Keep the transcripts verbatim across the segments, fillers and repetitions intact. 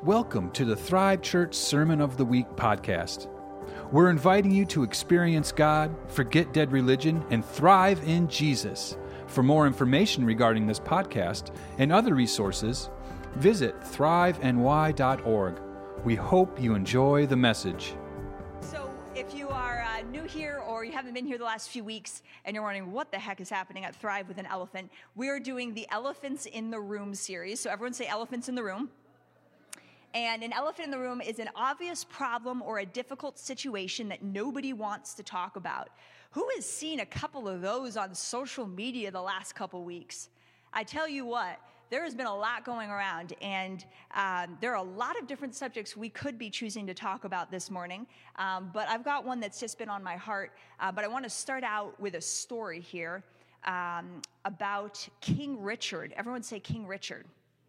Welcome to the Thrive Church Sermon of the Week podcast. We're inviting you to experience God, forget dead religion, and thrive in Jesus. For more information regarding this podcast and other resources, visit thrive n y dot org. We hope you enjoy the message. So if you are uh, new here or you haven't been here the last few weeks and you're wondering what the heck is happening at Thrive with an Elephant, we're doing the Elephants in the Room series. So everyone say elephants in the room. And an elephant in the room is an obvious problem or a difficult situation that nobody wants to talk about. Who has seen a couple of those on social media the last couple weeks? I tell you what, there has been a lot going around, and um, there are a lot of different subjects we could be choosing to talk about this morning, um, but I've got one that's just been on my heart, uh, but I want to start out with a story here um, about King Richard. Everyone say King Richard.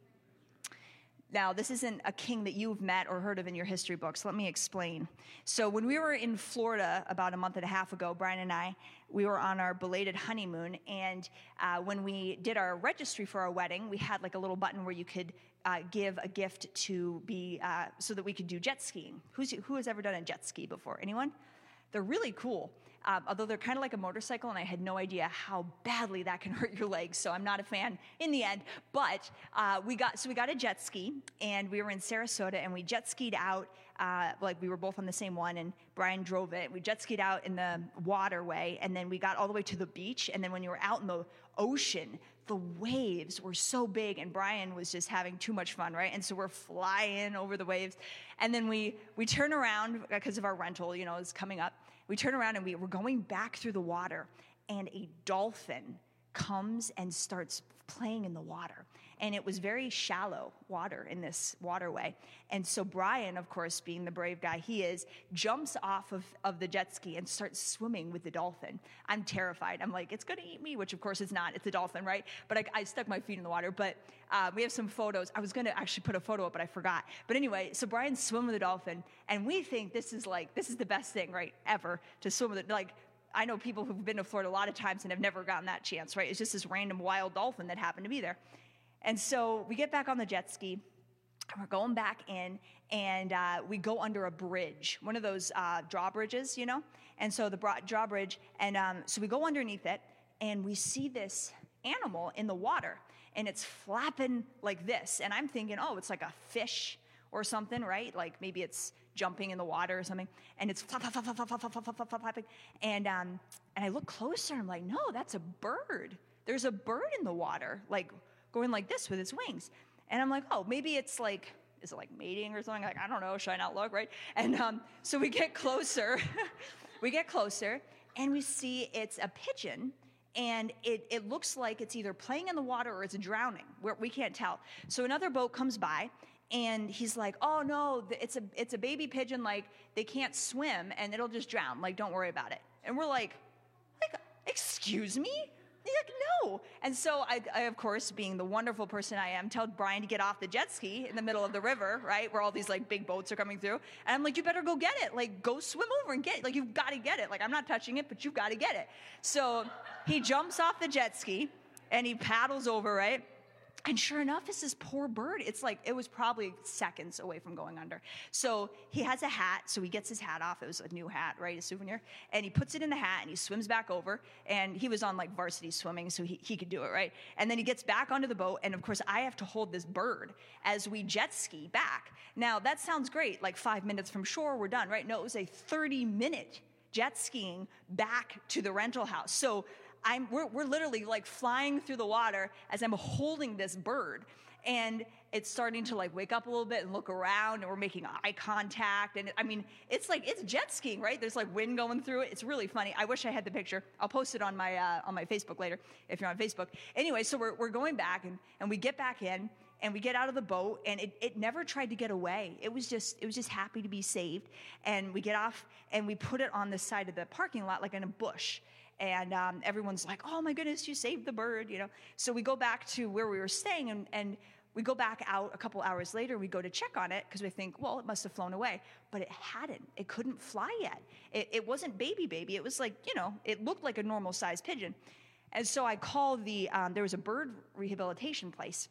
Now, this isn't a king that you've met or heard of in your history books. Let me explain. So when we were in Florida about a month and a half ago, Brian and I, we were on our belated honeymoon, and uh, when we did our registry for our wedding, we had like a little button where you could uh, give a gift to be, uh, so that we could do jet skiing. Who's, who has ever done a jet ski before? Anyone? They're really cool. Um, although they're kind of like a motorcycle, and I had no idea how badly that can hurt your legs, so I'm not a fan in the end. But uh, we got so we got a jet ski, and we were in Sarasota, and we jet skied out. Uh, like we were both on the same one, and Brian drove it. We jet skied out in the waterway, and then we got all the way to the beach. And then when you were out in the ocean, the waves were so big, and Brian was just having too much fun, right? And so we're flying over the waves, and then we we turn around because of our rental, you know, is coming up. We turn around and we were going back through the water, and a dolphin comes and starts playing in the water. And it was very shallow water in this waterway. And so Brian, of course, being the brave guy he is, jumps off of, of the jet ski and starts swimming with the dolphin. I'm terrified. I'm like, it's going to eat me, which of course it's not. It's a dolphin, right? But I, I stuck my feet in the water. But uh, we have some photos. I was going to actually put a photo up, but I forgot. But anyway, so Brian's swimming with the dolphin, and we think this is like, this is the best thing, right, ever, to swim with it. Like, I know people who've been to Florida a lot of times and have never gotten that chance, right? It's just this random wild dolphin that happened to be there. And so we get back on the jet ski, and we're going back in, and uh, we go under a bridge, one of those uh, drawbridges, you know? And so the bro- drawbridge, and um, so we go underneath it, and we see this animal in the water, and it's flapping like this. And I'm thinking, oh, it's like a fish or something, right? Like maybe it's jumping in the water or something, and it's flap, flap, flap, flap, flap, flap, flap, flap, flap, flapping. And, um, and I look closer, and I'm like, no, that's a bird. There's a bird in the water, like, going like this with its wings. And I'm like, oh, maybe it's like, is it like mating or something? Like, I don't know, should I not look, right? And um, so we get closer, we get closer, and we see it's a pigeon, and it, it looks like it's either playing in the water or it's drowning. We're, we can't tell. So another boat comes by, and he's like, oh no, it's a, it's a baby pigeon, like, they can't swim, and it'll just drown, like, don't worry about it. And we're like, like, excuse me? Like, no. And so I, I, of course, being the wonderful person I am, tell Brian to get off the jet ski in the middle of the river, right, where all these, like, big boats are coming through. And I'm like, you better go get it. Like, go swim over and get it. Like, you've got to get it. Like, I'm not touching it, but you've got to get it. So he jumps off the jet ski, and he paddles over, right? And sure enough, it's this poor bird. It's like, it was probably seconds away from going under. So he has a hat, so he gets his hat off. It was a new hat, right, a souvenir. And he puts it in the hat, and he swims back over. And he was on, like, varsity swimming, so he, he could do it, right? And then he gets back onto the boat, and of course, I have to hold this bird as we jet ski back. Now, that sounds great. Like, five minutes from shore, we're done, right? No, it was a thirty-minute jet skiing back to the rental house. So I'm, we're, we're literally like flying through the water as I'm holding this bird, and it's starting to like wake up a little bit and look around, and we're making eye contact. And I mean, it's like, it's jet skiing, right? There's like wind going through it. It's really funny. I wish I had the picture. I'll post it on my, uh, on my Facebook later, if you're on Facebook. Anyway, so we're, we're going back, and, and we get back in, and we get out of the boat, and it, it never tried to get away. It was just, it was just happy to be saved. And we get off, and we put it on the side of the parking lot, like in a bush. And um, everyone's like, oh my goodness, you saved the bird, you know. So we go back to where we were staying, and, and we go back out a couple hours later. We go to check on it because we think, well, it must have flown away. But it hadn't. It couldn't fly yet. It, it wasn't baby baby. It was like, you know, it looked like a normal-sized pigeon. And so I called the, um, there was a bird rehabilitation place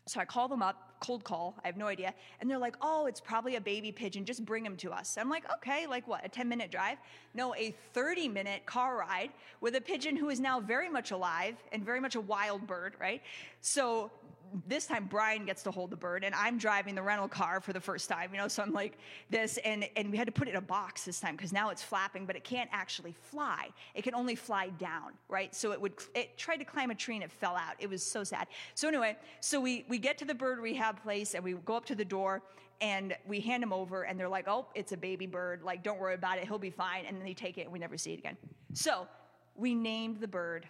So I call them up, cold call, I have no idea. And they're like, oh, it's probably a baby pigeon, just bring him to us. I'm like, okay, like what, a ten minute drive? No, a thirty minute car ride with a pigeon who is now very much alive and very much a wild bird, right? So this time Brian gets to hold the bird, and I'm driving the rental car for the first time, you know, so I'm like this, and, and we had to put it in a box this time because now it's flapping, but it can't actually fly. It can only fly down, right? So it would, it tried to climb a tree and it fell out. It was so sad. So anyway, so we, we get to the bird rehab place and we go up to the door and we hand him over and they're like, oh, it's a baby bird. Like, don't worry about it. He'll be fine. And then they take it and we never see it again. So we named the bird.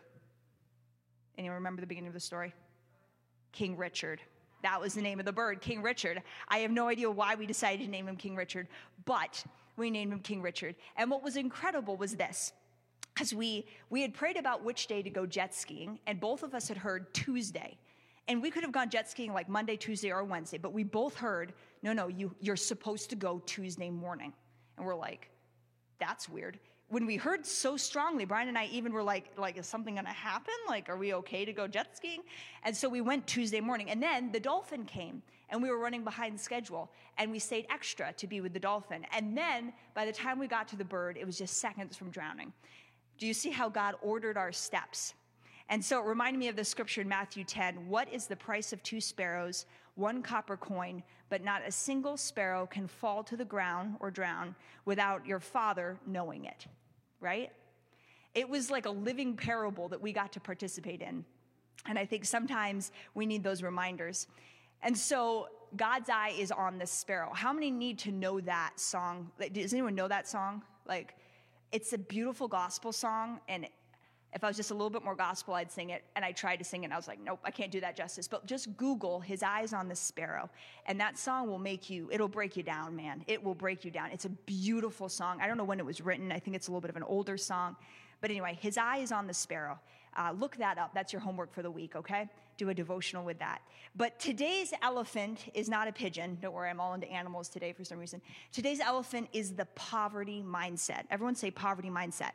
Anyone remember the beginning of the story? King Richard. That was the name of the bird, King Richard. I have no idea why we decided to name him King Richard, but we named him King Richard. And what was incredible was this, because we, we had prayed about which day to go jet skiing, and both of us had heard Tuesday. And we could have gone jet skiing like Monday, Tuesday, or Wednesday, but we both heard, no, no, you, you're supposed to go Tuesday morning. And we're like, that's weird. When we heard so strongly, Brian and I even were like, like, is something going to happen? Like, are we okay to go jet skiing? And so we went Tuesday morning. And then the dolphin came, and we were running behind schedule, and we stayed extra to be with the dolphin. And then by the time we got to the bird, it was just seconds from drowning. Do you see how God ordered our steps? And so it reminded me of the scripture in Matthew ten. What is the price of two sparrows, one copper coin, but not a single sparrow can fall to the ground or drown without your Father knowing it, right? It was like a living parable that we got to participate in. And I think sometimes we need those reminders. And so God's eye is on the sparrow. How many need to know that song? Does anyone know that song? Like, it's a beautiful gospel song, and if I was just a little bit more gospel, I'd sing it. And I tried to sing it, and I was like, nope, I can't do that justice. But just Google His Eyes on the Sparrow, and that song will make you, it'll break you down, man. It will break you down. It's a beautiful song. I don't know when it was written. I think it's a little bit of an older song. But anyway, His Eye is on the Sparrow. Uh, look that up. That's your homework for the week, okay? Do a devotional with that. But today's elephant is not a pigeon. Don't worry, I'm all into animals today for some reason. Today's elephant is the poverty mindset. Everyone say poverty mindset.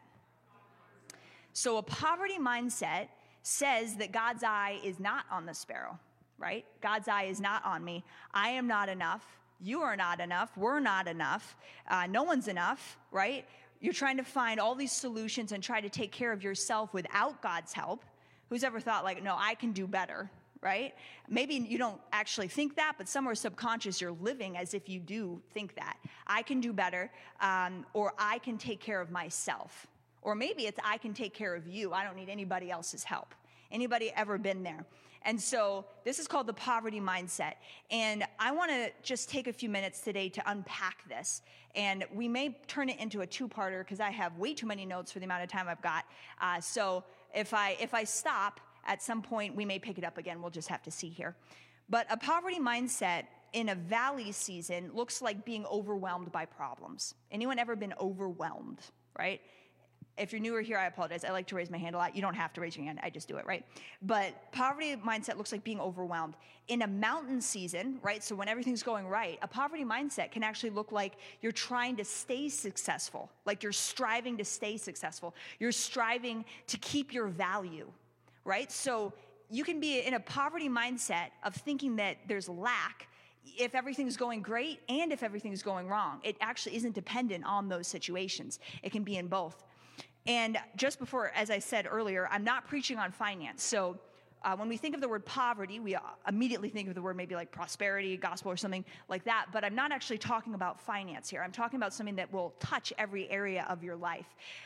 So a poverty mindset says that God's eye is not on the sparrow, right? God's eye is not on me. I am not enough. You are not enough. We're not enough. Uh, no one's enough, right? You're trying to find all these solutions and try to take care of yourself without God's help. Who's ever thought like, no, I can do better, right? Maybe you don't actually think that, but somewhere subconscious you're living as if you do think that. I can do better, um, or I can take care of myself. Or maybe it's I can take care of you. I don't need anybody else's help. Anybody ever been there? And so this is called the poverty mindset. And I want to just take a few minutes today to unpack this. And we may turn it into a two-parter because I have way too many notes for the amount of time I've got. Uh, so if I if I stop at some point, we may pick it up again. We'll just have to see here. But a poverty mindset in a valley season looks like being overwhelmed by problems. Anyone ever been overwhelmed, right? If you're newer here, I apologize. I like to raise my hand a lot. You don't have to raise your hand. I just do it, right? But poverty mindset looks like being overwhelmed. In a mountain season, right, so when everything's going right, a poverty mindset can actually look like you're trying to stay successful, like you're striving to stay successful. You're striving to keep your value, right? So you can be in a poverty mindset of thinking that there's lack if everything's going great and if everything's going wrong. It actually isn't dependent on those situations. It can be in both. And just before, as I said earlier, I'm not preaching on finance. So uh, when we think of the word poverty, we immediately think of the word maybe like prosperity, gospel, or something like that. But I'm not actually talking about finance here. I'm talking about something that will touch every area of your life.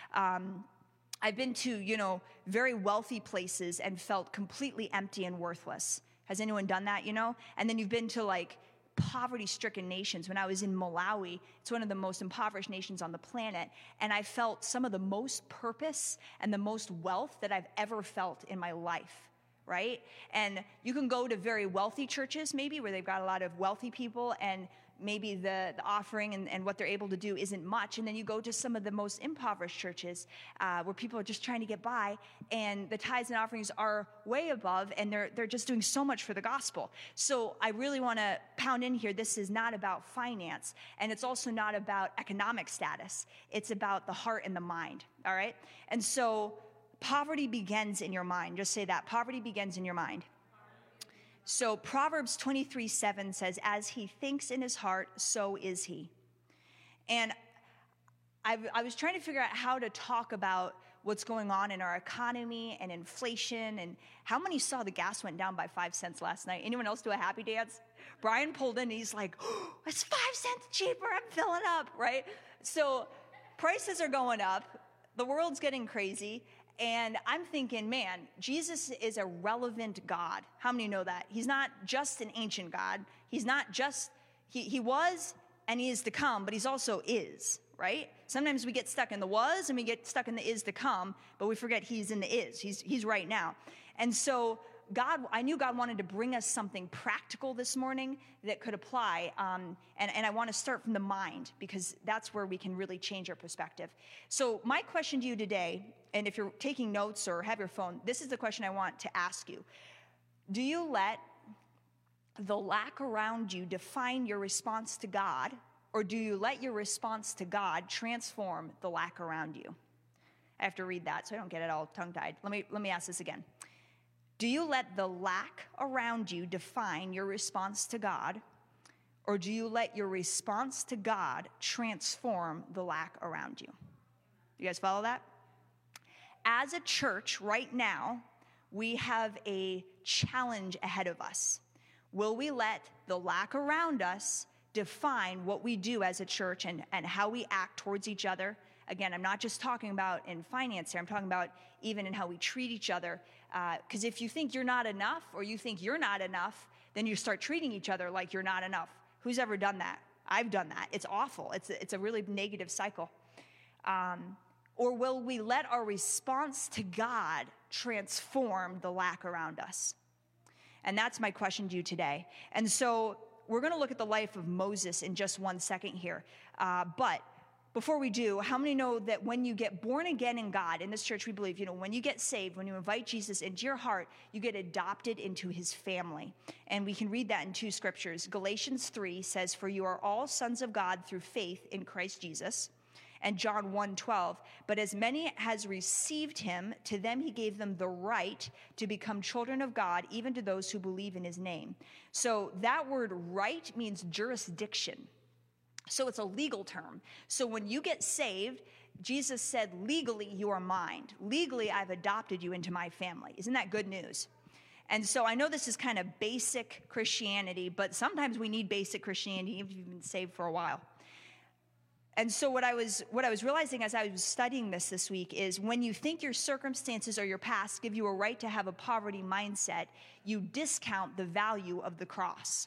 Um, I've been to, you know, very wealthy places and felt completely empty and worthless. Has anyone done that, you know? And then you've been to like poverty-stricken nations. When I was in Malawi, it's one of the most impoverished nations on the planet, and I felt some of the most purpose and the most wealth that I've ever felt in my life, right? And you can go to very wealthy churches maybe where they've got a lot of wealthy people, and maybe the, the offering and, and what they're able to do isn't much. And then you go to some of the most impoverished churches uh, where people are just trying to get by, and the tithes and offerings are way above, and they're they're just doing so much for the gospel. So I really want to pound in here, this is not about finance, and it's also not about economic status. It's about the heart and the mind, all right? And so poverty begins in your mind. Just say that. Poverty begins in your mind. So Proverbs twenty-three seven says, as he thinks in his heart, so is he. And I, I was trying to figure out how to talk about what's going on in our economy and inflation, and how many saw the gas went down by five cents last night? Anyone else do a happy dance? Brian pulled in and he's like, oh, it's five cents cheaper, I'm filling up, right? So prices are going up, the world's getting crazy, and I'm thinking, man, Jesus is a relevant God. How many know that? He's not just an ancient God. He's not just, he, he was and he is to come, but he's also is, right? Sometimes we get stuck in the was and we get stuck in the is to come, but we forget he's in the is. He's, he's right now. And so God, I knew God wanted to bring us something practical this morning that could apply. Um, and, and I want to start from the mind, because that's where we can really change our perspective. So my question to you today, and if you're taking notes or have your phone, this is the question I want to ask you. Do you let the lack around you define your response to God, or do you let your response to God transform the lack around you? I have to read that so I don't get it all tongue-tied. Let me, let me ask this again. Do you let the lack around you define your response to God, or do you let your response to God transform the lack around you? You guys follow that? As a church right now, we have a challenge ahead of us. Will we let the lack around us define what we do as a church and, and how we act towards each other? Again, I'm not just talking about in finance here. I'm talking about even in how we treat each other. Because uh, if you think you're not enough, or you think you're not enough, then you start treating each other like you're not enough. Who's ever done that? I've done that. It's awful. It's a, it's a really negative cycle. Um, or will we let our response to God transform the lack around us? And that's my question to you today. And so we're going to look at the life of Moses in just one second here. Uh, but before we do, how many know that when you get born again in God, in this church we believe, you know, when you get saved, when you invite Jesus into your heart, you get adopted into his family. And we can read that in two scriptures. Galatians three says, for you are all sons of God through faith in Christ Jesus. And John one twelve, but as many as received him, to them he gave them the right to become children of God, even to those who believe in his name. So that word right means jurisdiction. So it's a legal term. So when you get saved, Jesus said, legally, you are mine. Legally, I've adopted you into my family. Isn't that good news? And so I know this is kind of basic Christianity, but sometimes we need basic Christianity even if you've been saved for a while. And so what I was what I was realizing as I was studying this this week is when you think your circumstances or your past give you a right to have a poverty mindset, you discount the value of the cross.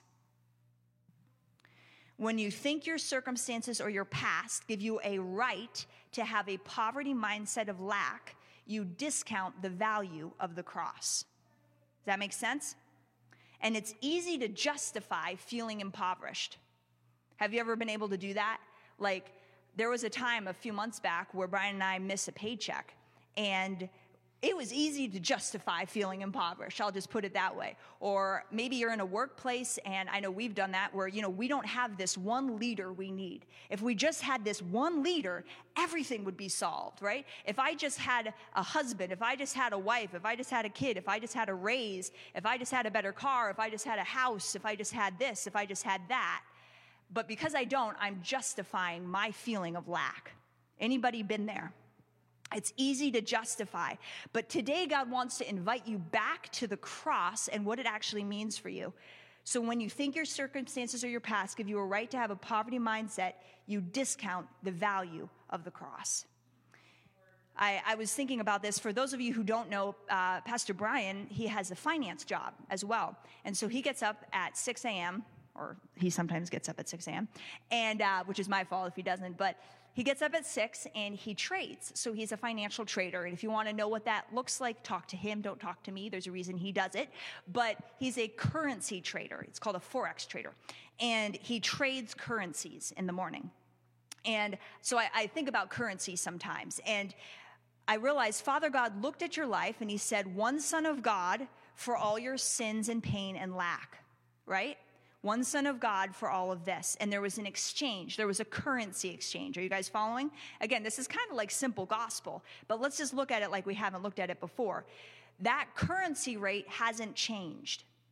When you think your circumstances or your past give you a right to have a poverty mindset of lack, you discount the value of the cross. Does that make sense? And it's easy to justify feeling impoverished. Have you ever been able to do that? Like, there was a time a few months back where Brian and I missed a paycheck, and it was easy to justify feeling impoverished. I'll just put it that way. Or maybe you're in a workplace, and I know we've done that, where, you know, we don't have this one leader we need. If we just had this one leader, everything would be solved, right? If I just had a husband, if I just had a wife, if I just had a kid, if I just had a raise, if I just had a better car, if I just had a house, if I just had this, if I just had that. But because I don't, I'm justifying my feeling of lack. Anybody been there? It's easy to justify. But today, God wants to invite you back to the cross and what it actually means for you. So when you think your circumstances or your past give you a right to have a poverty mindset, you discount the value of the cross. I, I was thinking about this. For those of you who don't know, uh, Pastor Brian, he has a finance job as well. And so he gets up at six a.m., or he sometimes gets up at six a.m., and uh, which is my fault if he doesn't, but he gets up at six and he trades. So he's a financial trader. And if you want to know what that looks like, talk to him. Don't talk to me. There's a reason he does it. But he's a currency trader. It's called a Forex trader. And he trades currencies in the morning. And so I, I think about currency sometimes. And I realized Father God looked at your life and he said, one son of God for all your sins and pain and lack, right? One son of God for all of this. And there was an exchange. There was a currency exchange. Are you guys following? Again, this is kind of like simple gospel, but let's just look at it like we haven't looked at it before. That currency rate hasn't changed.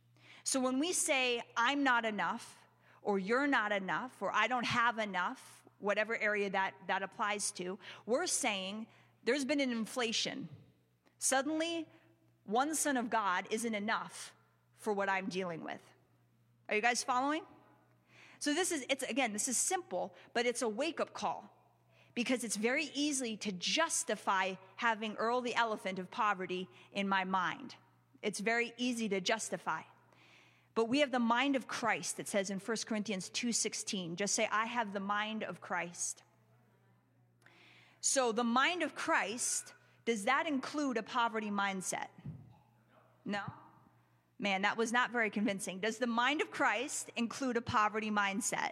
So when we say, I'm not enough, or you're not enough, or I don't have enough, whatever area that, that applies to, we're saying there's been an inflation. Suddenly, one son of God isn't enough for what I'm dealing with. Are you guys following? So this is, it's again, this is simple, but it's a wake-up call because it's very easy to justify having Earl the elephant of poverty in my mind. It's very easy to justify. But we have the mind of Christ, it says in First Corinthians two sixteen. Just say, I have the mind of Christ. So the mind of Christ, does that include a poverty mindset? No? Man, that was not very convincing. Does the mind of Christ include a poverty mindset?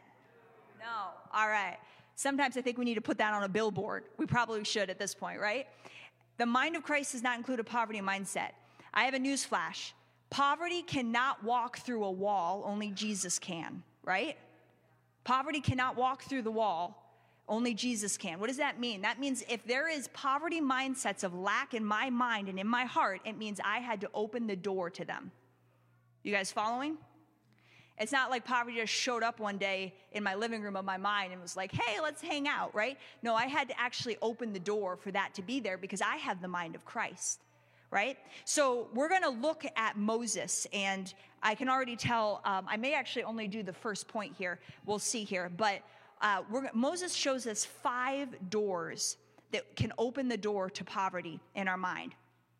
No. All right. Sometimes I think we need to put that on a billboard. We probably should at this point, right? The mind of Christ does not include a poverty mindset. I have a news flash. Poverty cannot walk through a wall, only Jesus can, right? Poverty cannot walk through the wall, only Jesus can. What does that mean? That means if there is poverty mindsets of lack in my mind and in my heart, it means I had to open the door to them. You guys following? It's not like poverty just showed up one day in my living room of my mind and was like, hey, let's hang out, right? No, I had to actually open the door for that to be there because I have the mind of Christ. Right? So we're going to look at Moses, and I can already tell, um, I may actually only do the first point here. We'll see here. But uh, we're, Moses shows us five doors that can open the door to poverty in our mind.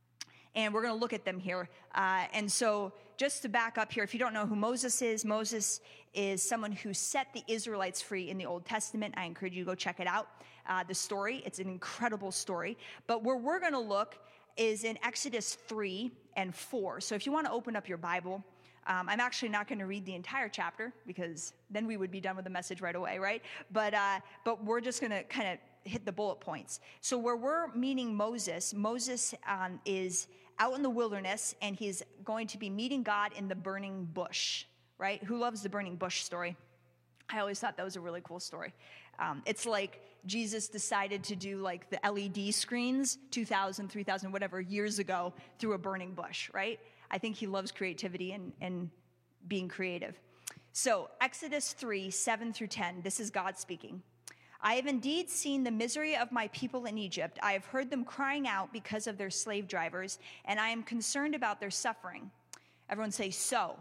And we're going to look at them here. Uh, and so just to back up here, if you don't know who Moses is, Moses is someone who set the Israelites free in the Old Testament. I encourage you to go check it out, uh, the story. It's an incredible story. But where we're going to look is in Exodus three and four. So if you want to open up your Bible, um, I'm actually not going to read the entire chapter because then we would be done with the message right away, right? But uh, but we're just going to kind of hit the bullet points. So where we're meeting Moses, Moses um, is out in the wilderness, and he's going to be meeting God in the burning bush, right? Who loves the burning bush story? I always thought that was a really cool story. Um, it's like Jesus decided to do like the L E D screens two thousand, three thousand, whatever years ago through a burning bush, right? I think he loves creativity and, and being creative. So Exodus three, seven through ten, this is God speaking. I have indeed seen the misery of my people in Egypt. I have heard them crying out because of their slave drivers, and I am concerned about their suffering. Everyone say, so.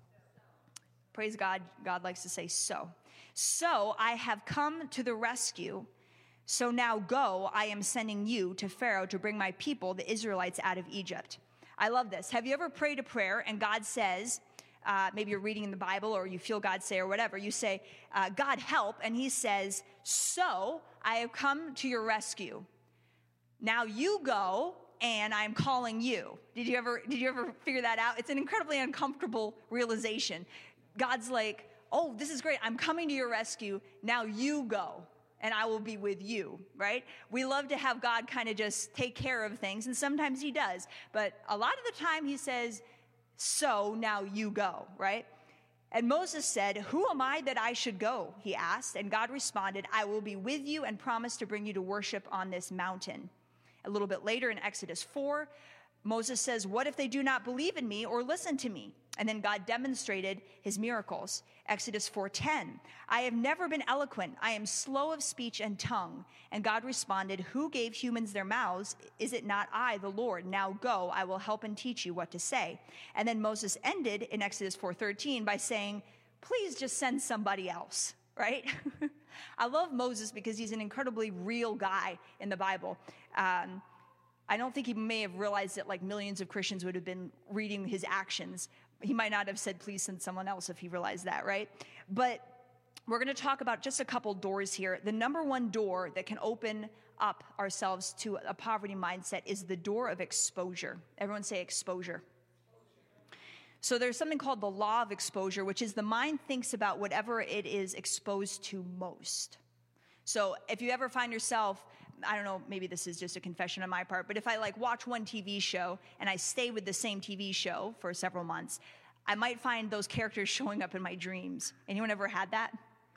Praise God. God likes to say so. So I have come to the rescue. So now go, I am sending you to Pharaoh to bring my people, the Israelites, out of Egypt. I love this. Have you ever prayed a prayer and God says, uh, maybe you're reading in the Bible or you feel God say or whatever, you say, uh, God help, and he says, so I have come to your rescue. Now you go, and I'm calling you. Did you ever, did you ever figure that out? It's an incredibly uncomfortable realization. God's like, oh, this is great. I'm coming to your rescue. Now you go, and I will be with you, right? We love to have God kind of just take care of things, and sometimes he does. But a lot of the time he says, so now you go, right? And Moses said, who am I that I should go? He asked, and God responded, I will be with you and promise to bring you to worship on this mountain. A little bit later in Exodus four, Moses says, what if they do not believe in me or listen to me? And then God demonstrated his miracles. Exodus four ten, I have never been eloquent. I am slow of speech and tongue. And God responded, who gave humans their mouths? Is it not I, the Lord? Now go, I will help and teach you what to say. And then Moses ended in Exodus four thirteen by saying, please just send somebody else, right? I love Moses because he's an incredibly real guy in the Bible. Um, I don't think he may have realized that like millions of Christians would have been reading his actions. He might not have said, please send someone else if he realized that, right? But we're going to talk about just a couple doors here. The number one door that can open up ourselves to a poverty mindset is the door of exposure. Everyone say exposure. So there's something called the law of exposure, which is the mind thinks about whatever it is exposed to most. So if you ever find yourself, I don't know, maybe this is just a confession on my part, but if I like watch one T V show and I stay with the same T V show for several months, I might find those characters showing up in my dreams. Anyone ever had that?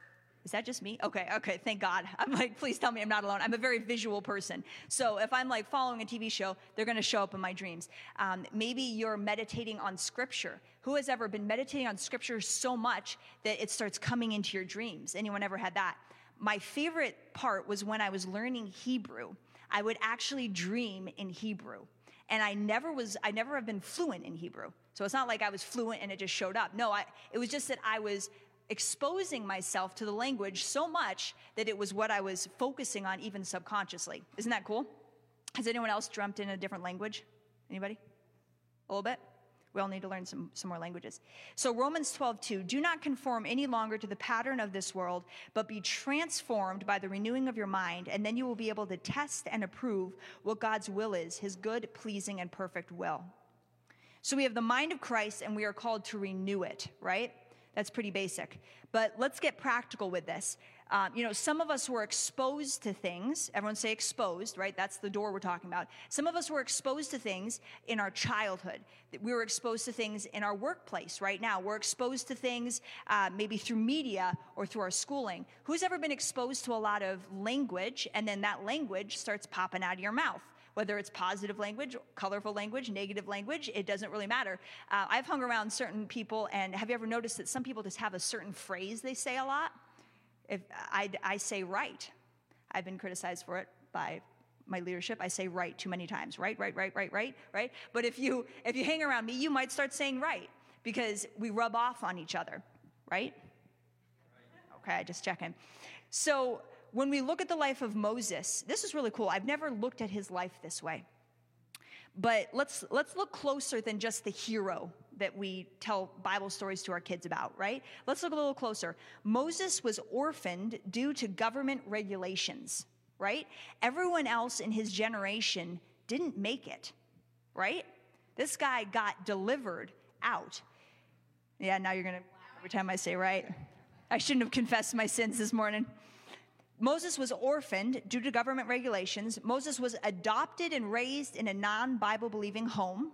Is that just me? Okay, okay, thank God. I'm like, please tell me I'm not alone. I'm a very visual person. So if I'm like following a T V show, they're going to show up in my dreams. Um, maybe you're meditating on Scripture. Who has ever been meditating on Scripture so much that it starts coming into your dreams? Anyone ever had that? My favorite part was when I was learning Hebrew. I would actually dream in Hebrew. And I never was, I never have been fluent in Hebrew. So it's not like I was fluent and it just showed up. No, I, it was just that I was exposing myself to the language so much that it was what I was focusing on even subconsciously. Isn't that cool? Has anyone else dreamt in a different language? Anybody? A little bit? We all need to learn some, some more languages. So Romans twelve two, do not conform any longer to the pattern of this world, but be transformed by the renewing of your mind, and then you will be able to test and approve what God's will is, his good, pleasing, and perfect will. So we have the mind of Christ, and we are called to renew it, right? That's pretty basic. But let's get practical with this. Um, you know, some of us were exposed to things. Everyone say exposed, right? That's the door we're talking about. Some of us were exposed to things in our childhood. We were exposed to things in our workplace right now. We're exposed to things uh, maybe through media or through our schooling. Who's ever been exposed to a lot of language, and then that language starts popping out of your mouth? Whether it's positive language, colorful language, negative language, it doesn't really matter. Uh, I've hung around certain people, and have you ever noticed that some people just have a certain phrase they say a lot? If I, I say right. I've been criticized for it by my leadership. I say right too many times. Right, right, right, right, right, right. But if you if you hang around me, you might start saying right because we rub off on each other, right? Okay, just checking. So when we look at the life of Moses, this is really cool. I've never looked at his life this way. But let's let's look closer than just the hero that we tell Bible stories to our kids about, right? Let's look a little closer. Moses was orphaned due to government regulations, right? Everyone else in his generation didn't make it, right? This guy got delivered out. Yeah, now you're going to, every time I say right. I shouldn't have confessed my sins this morning. Moses was orphaned due to government regulations. Moses was adopted and raised in a non-Bible believing home.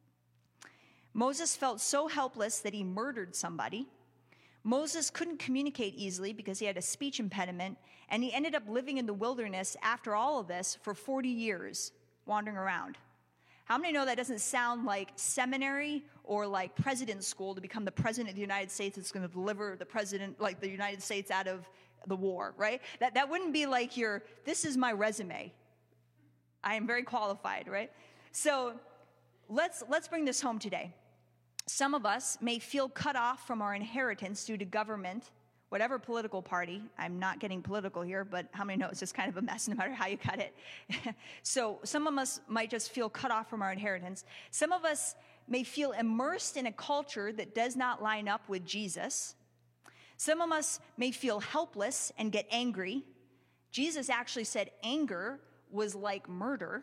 Moses felt so helpless that he murdered somebody. Moses couldn't communicate easily because he had a speech impediment, and he ended up living in the wilderness after all of this for forty years, wandering around. How many know that doesn't sound like seminary or like president's school to become the president of the United States that's going to deliver the president, like the United States out of the war, right? That, that wouldn't be like your, this is my resume. I am very qualified, right? So let's let's bring this home today. Some of us may feel cut off from our inheritance due to government, whatever political party. I'm not getting political here, but how many know it's just kind of a mess no matter how you cut it? So some of us might just feel cut off from our inheritance. Some of us may feel immersed in a culture that does not line up with Jesus. Some of us may feel helpless and get angry. Jesus actually said anger was like murder.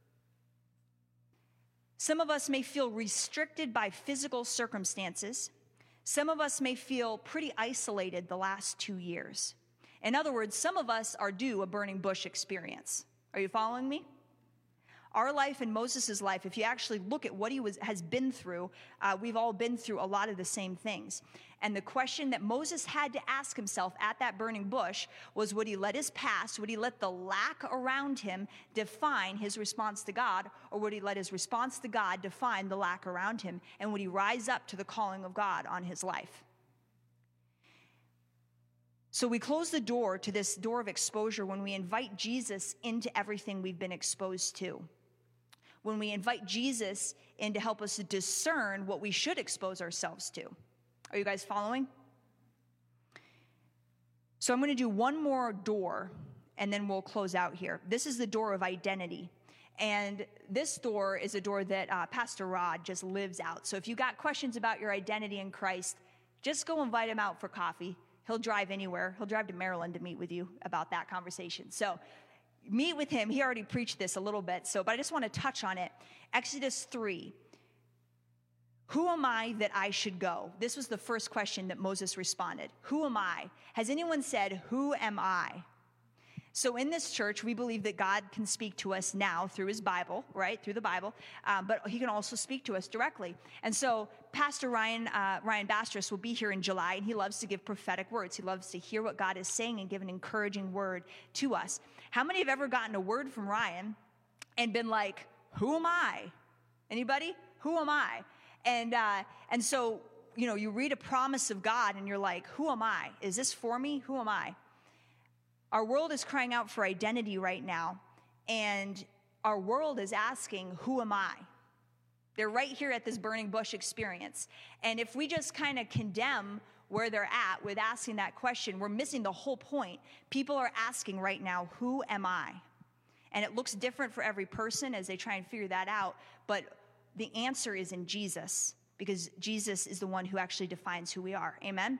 Some of us may feel restricted by physical circumstances. Some of us may feel pretty isolated the last two years. In other words, some of us are due a burning bush experience. Are you following me? Our life and Moses' life, if you actually look at what he was, has been through, uh, we've all been through a lot of the same things. And the question that Moses had to ask himself at that burning bush was, would he let his past, would he let the lack around him define his response to God, or would he let his response to God define the lack around him, and would he rise up to the calling of God on his life? So we close the door to this door of exposure when we invite Jesus into everything we've been exposed to. When we invite Jesus in to help us discern what we should expose ourselves to. Are you guys following? So I'm going to do one more door, and then we'll close out here. This is the door of identity. And this door is a door that uh, Pastor Rod just lives out. So if you got questions about your identity in Christ, just go invite him out for coffee. He'll drive anywhere. He'll drive to Maryland to meet with you about that conversation. So meet with him. He already preached this a little bit, so but I just want to touch on it. Exodus three. Who am I that I should go? This was the first question that Moses responded. Who am I? Has anyone said, who am I? So in this church, we believe that God can speak to us now through his Bible, right? Through the Bible. Um, but he can also speak to us directly. And so Pastor Ryan, uh, Ryan Bastris will be here in July, and he loves to give prophetic words. He loves to hear what God is saying and give an encouraging word to us. How many have ever gotten a word from Ryan and been like, who am I? Anybody? Who am I? And, uh, and so, you know, you read a promise of God and you're like, who am I? Is this for me? Who am I? Our world is crying out for identity right now, and our world is asking, who am I? They're right here at this burning bush experience. And if we just kind of condemn where they're at with asking that question, we're missing the whole point. People are asking right now, who am I? And it looks different for every person as they try and figure that out, but the answer is in Jesus, because Jesus is the one who actually defines who we are. Amen?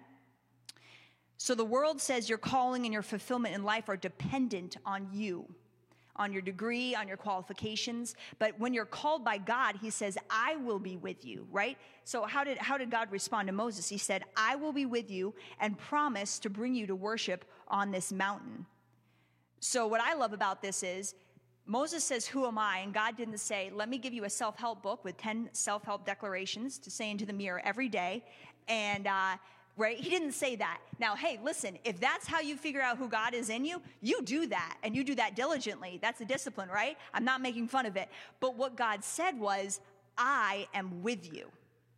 So the world says your calling and your fulfillment in life are dependent on you, on your degree, on your qualifications. But when you're called by God, he says, I will be with you, right? So how did, how did God respond to Moses? He said, I will be with you and promise to bring you to worship on this mountain. So what I love about this is Moses says, who am I? And God didn't say, let me give you a self-help book with ten self-help declarations to say into the mirror every day. And, uh, right? He didn't say that. Now, hey, listen, if that's how you figure out who God is in you, you do that, and you do that diligently. That's a discipline, right? I'm not making fun of it. But what God said was, I am with you.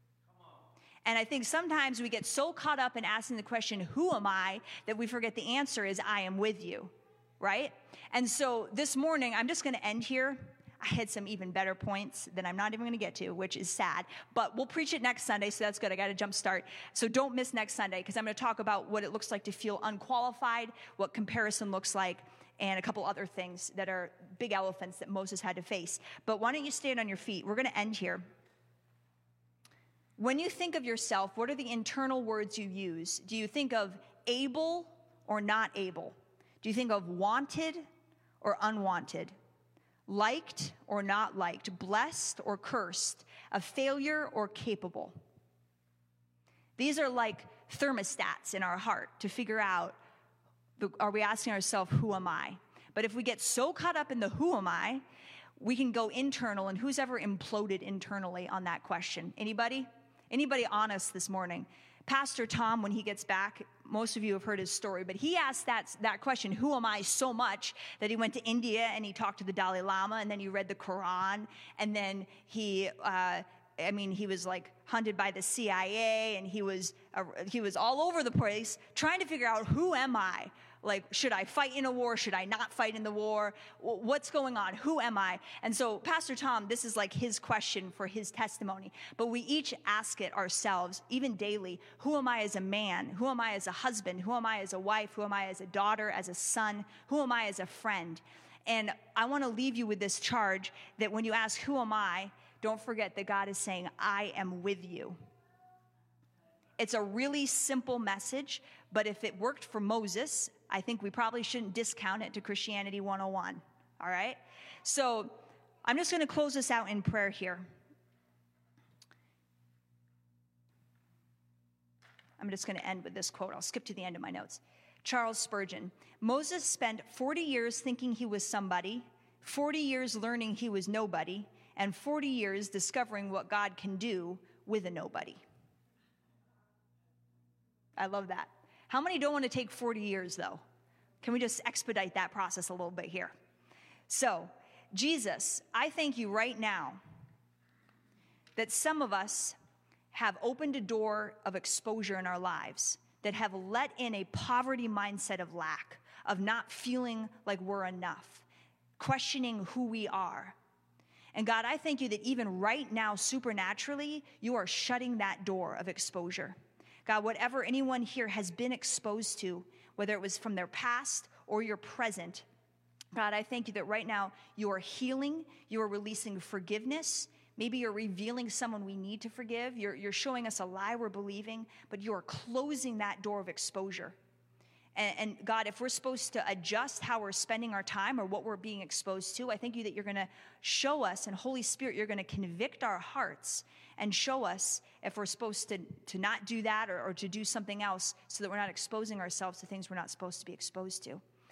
And I think sometimes we get so caught up in asking the question, who am I, that we forget the answer is, I am with you, right? And so this morning, I'm just going to end here. I had some even better points that I'm not even going to get to, which is sad. But we'll preach it next Sunday, so that's good. I got to jump start. So don't miss next Sunday, because I'm going to talk about what it looks like to feel unqualified, what comparison looks like, and a couple other things that are big elephants that Moses had to face. But why don't you stand on your feet? We're going to end here. When you think of yourself, what are the internal words you use? Do you think of able or not able? Do you think of wanted or unwanted? Liked or not liked, blessed or cursed, a failure or capable? These are like thermostats in our heart to figure out, are we asking ourselves, who am I? But if we get so caught up in the who am I, we can go internal, and who's ever imploded internally on that question? Anybody? Anybody honest this morning? Pastor Tom, when he gets back, most of you have heard his story, but he asked that, that question, who am I, so much that he went to India and he talked to the Dalai Lama, and then he read the Quran, and then he, uh, I mean, he was like hunted by the C I A, and he was, uh, he was all over the place trying to figure out, who am I? Like, should I fight in a war? Should I not fight in the war? What's going on? Who am I? And so Pastor Tom, this is like his question for his testimony. But we each ask it ourselves, even daily. Who am I as a man? Who am I as a husband? Who am I as a wife? Who am I as a daughter, as a son? Who am I as a friend? And I want to leave you with this charge that when you ask, who am I? Don't forget that God is saying, I am with you. It's a really simple message, but if it worked for Moses, I think we probably shouldn't discount it to Christianity one oh one, all right? So I'm just going to close this out in prayer here. I'm just going to end with this quote. I'll skip to the end of my notes. Charles Spurgeon, Moses spent forty years thinking he was somebody, forty years learning he was nobody, and forty years discovering what God can do with a nobody. I love that. How many don't want to take forty years, though? Can we just expedite that process a little bit here? So, Jesus, I thank you right now that some of us have opened a door of exposure in our lives, that have let in a poverty mindset of lack, of not feeling like we're enough, questioning who we are. And God, I thank you that even right now, supernaturally, you are shutting that door of exposure. God, whatever anyone here has been exposed to, whether it was from their past or your present, God, I thank you that right now you are healing, you are releasing forgiveness. Maybe you're revealing someone we need to forgive. You're, you're showing us a lie we're believing, but you are closing that door of exposure. And, and God, if we're supposed to adjust how we're spending our time or what we're being exposed to, I thank you that you're going to show us, and Holy Spirit, you're going to convict our hearts and show us if we're supposed to, to not do that or, or to do something else so that we're not exposing ourselves to things we're not supposed to be exposed to.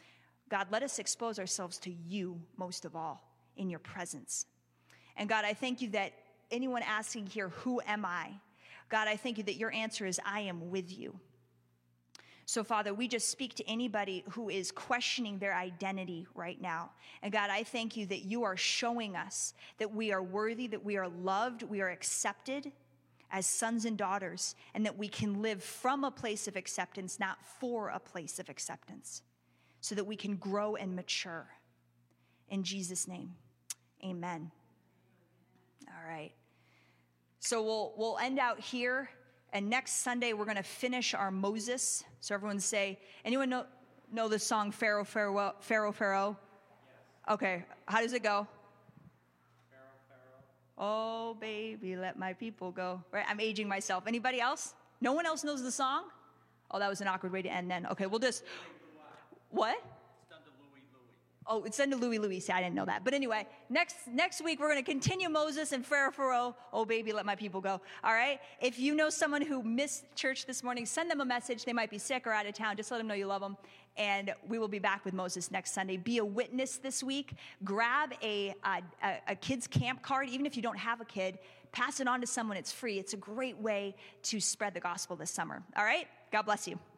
God, let us expose ourselves to you most of all in your presence. And God, I thank you that anyone asking here, who am I? God, I thank you that your answer is, I am with you. So, Father, we just speak to anybody who is questioning their identity right now. And God, I thank you that you are showing us that we are worthy, that we are loved, we are accepted as sons and daughters, and that we can live from a place of acceptance, not for a place of acceptance, so that we can grow and mature. In Jesus' name, amen. All right. So we'll we'll end out here. And next Sunday, we're going to finish our Moses. So everyone say, anyone know, know the song Pharaoh, Pharaoh, Pharaoh, Pharaoh? Yes. Okay, how does it go? Pharaoh, Pharaoh. Oh, baby, let my people go. Right, I'm aging myself. Anybody else? No one else knows the song? Oh, that was an awkward way to end then. Okay, we'll just, what? Oh, it's done to Louis Louis. See, I didn't know that. But anyway, next next week, we're going to continue Moses and Pharaoh, Pharaoh. Oh, baby, let my people go. All right? If you know someone who missed church this morning, send them a message. They might be sick or out of town. Just let them know you love them. And we will be back with Moses next Sunday. Be a witness this week. Grab a, a, a kid's camp card. Even if you don't have a kid, pass it on to someone. It's free. It's a great way to spread the gospel this summer. All right? God bless you.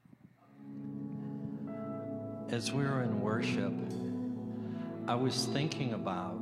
As we were in worship, I was thinking about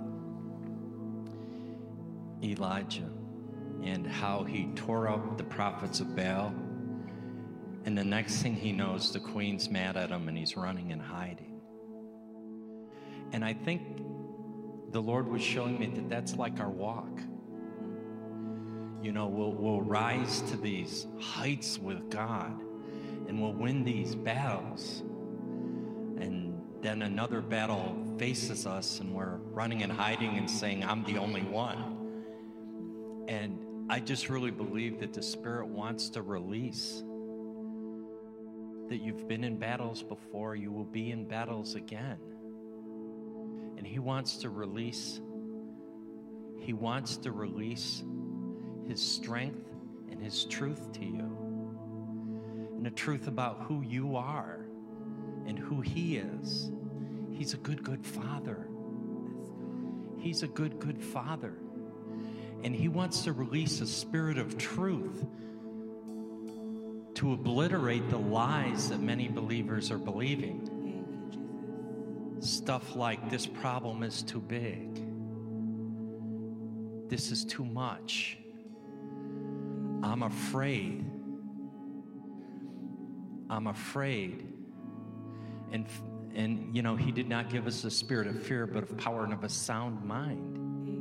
Elijah and how he tore up the prophets of Baal, and the next thing he knows, the queen's mad at him and he's running and hiding. And I think the Lord was showing me that that's like our walk. You know, we'll, we'll rise to these heights with God, and we'll win these battles. And then another battle faces us, and we're running and hiding and saying, I'm the only one. And I just really believe that the Spirit wants to release that you've been in battles before, you will be in battles again. And He wants to release, He wants to release His strength and His truth to you. And the truth about who you are and who He is. He's a good, good Father. He's a good, good Father. And He wants to release a spirit of truth to obliterate the lies that many believers are believing. Stuff like, this problem is too big. This is too much. I'm afraid. I'm afraid. And, and you know, He did not give us a spirit of fear, but of power and of a sound mind.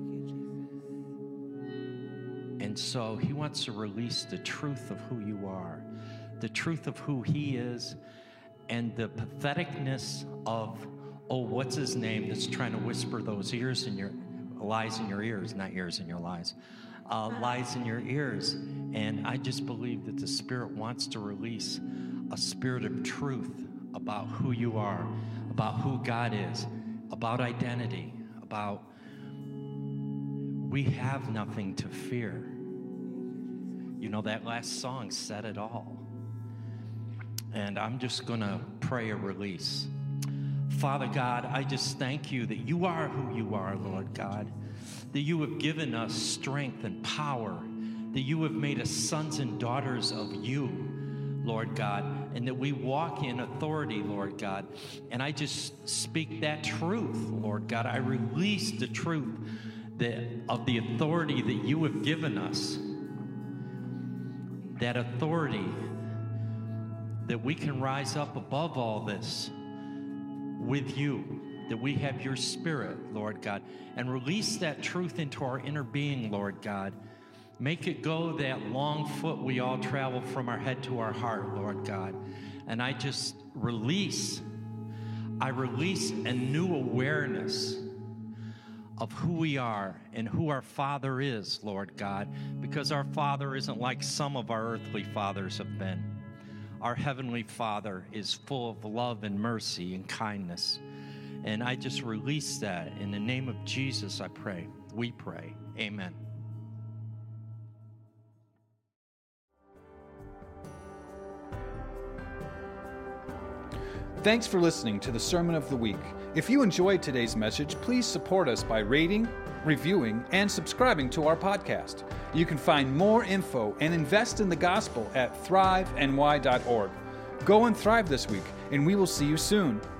And so He wants to release the truth of who you are, the truth of who He is, and the patheticness of, oh, what's his name, that's trying to whisper those ears in your, lies in your ears, not ears in your lies, uh, lies in your ears. And I just believe that the Spirit wants to release a spirit of truth about who you are, about who God is, about identity, about we have nothing to fear. You know, that last song said it all. And I'm just going to pray a release. Father God, I just thank you that you are who you are, Lord God, that you have given us strength and power, that you have made us sons and daughters of you, Lord God, and that we walk in authority, Lord God. And I just speak that truth, Lord God. I release the truth that, of the authority that you have given us, that authority that we can rise up above all this with you, that we have your Spirit, Lord God, and release that truth into our inner being, Lord God. Make it go that long foot we all travel from our head to our heart, Lord God. And I just release, I release a new awareness of who we are and who our Father is, Lord God, because our Father isn't like some of our earthly fathers have been. Our Heavenly Father is full of love and mercy and kindness. And I just release that. In the name of Jesus, I pray. We pray. Amen. Thanks for listening to the Sermon of the Week. If you enjoyed today's message, please support us by rating, reviewing, and subscribing to our podcast. You can find more info and invest in the gospel at thrive n y dot org. Go and thrive this week, and we will see you soon.